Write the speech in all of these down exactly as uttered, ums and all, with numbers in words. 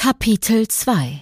Kapitel zwei.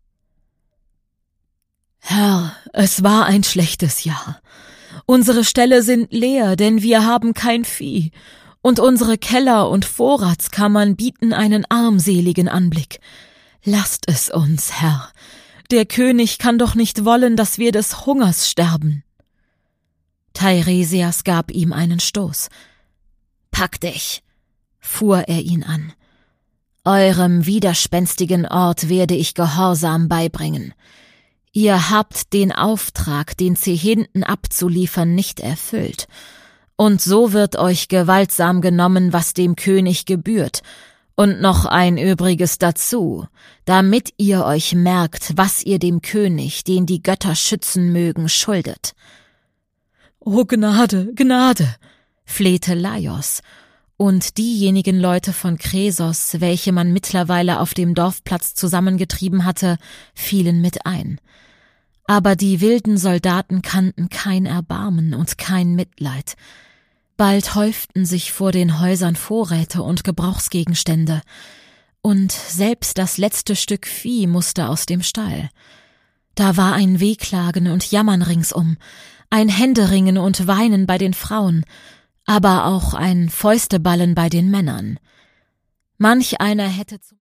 Herr, es war ein schlechtes Jahr. Unsere Ställe sind leer, denn wir haben kein Vieh, und unsere Keller und Vorratskammern bieten einen armseligen Anblick. Lasst es uns, Herr. Der König kann doch nicht wollen, dass wir des Hungers sterben. Teiresias gab ihm einen Stoß. »Pack dich«, fuhr er ihn an. »Eurem widerspenstigen Ort werde ich Gehorsam beibringen. Ihr habt den Auftrag, den Zehnten abzuliefern, nicht erfüllt. Und so wird euch gewaltsam genommen, was dem König gebührt, und noch ein Übriges dazu, damit ihr euch merkt, was ihr dem König, den die Götter schützen mögen, schuldet.« »O Gnade, Gnade«, flehte Laios, und diejenigen Leute von Kresos, welche man mittlerweile auf dem Dorfplatz zusammengetrieben hatte, fielen mit ein. Aber die wilden Soldaten kannten kein Erbarmen und kein Mitleid. Bald häuften sich vor den Häusern Vorräte und Gebrauchsgegenstände, und selbst das letzte Stück Vieh musste aus dem Stall. Da war ein Wehklagen und Jammern ringsum, ein Händeringen und Weinen bei den Frauen, aber auch ein Fäusteballen bei den Männern. Manch einer hätte zum